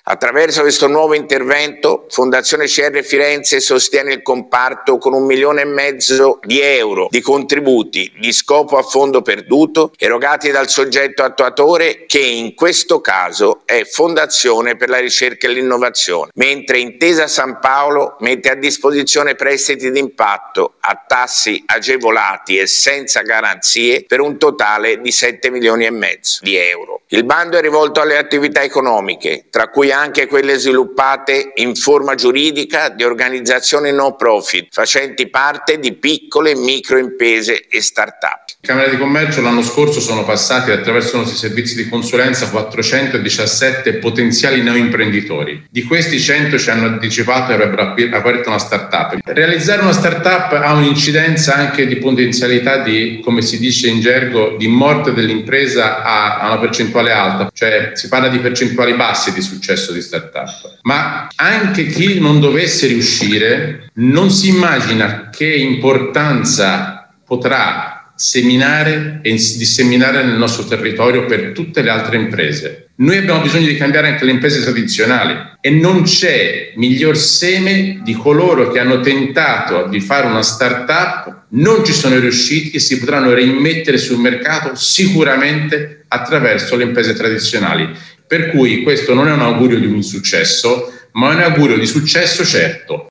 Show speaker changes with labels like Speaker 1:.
Speaker 1: Attraverso questo nuovo intervento, Fondazione CR Firenze sostiene il comparto con 1,5 milioni di euro di contributi di scopo a fondo perduto erogati dal soggetto attuatore, che in questo caso è Fondazione per la Ricerca e l'Innovazione, mentre Intesa San Paolo mette a disposizione prestiti d'impatto a tassi agevolati e senza garanzie per un totale di 7,5 milioni di euro. Il bando è rivolto alle attività economiche, tra cui anche quelle sviluppate in forma giuridica di organizzazioni no profit, facenti parte di piccole e micro imprese e start-up.
Speaker 2: In Camera di Commercio l'anno scorso sono passati attraverso i nostri servizi di consulenza 417 potenziali neoimprenditori. Di questi 100 ci hanno anticipato che avrebbero aperto una start-up. Realizzare una start-up ha un'incidenza anche di potenzialità di, come si dice in gergo, di morte dell'impresa a una percentuale alta, cioè si parla di percentuali basse di successo di start-up. Ma anche chi non dovesse riuscire non si immagina che importanza potrà seminare e disseminare nel nostro territorio per tutte le altre imprese. Noi abbiamo bisogno di cambiare anche le imprese tradizionali e non c'è miglior seme di coloro che hanno tentato di fare una start-up, non ci sono riusciti e si potranno rimettere sul mercato sicuramente attraverso le imprese tradizionali. Per cui questo non è un augurio di un insuccesso, ma è un augurio di successo certo.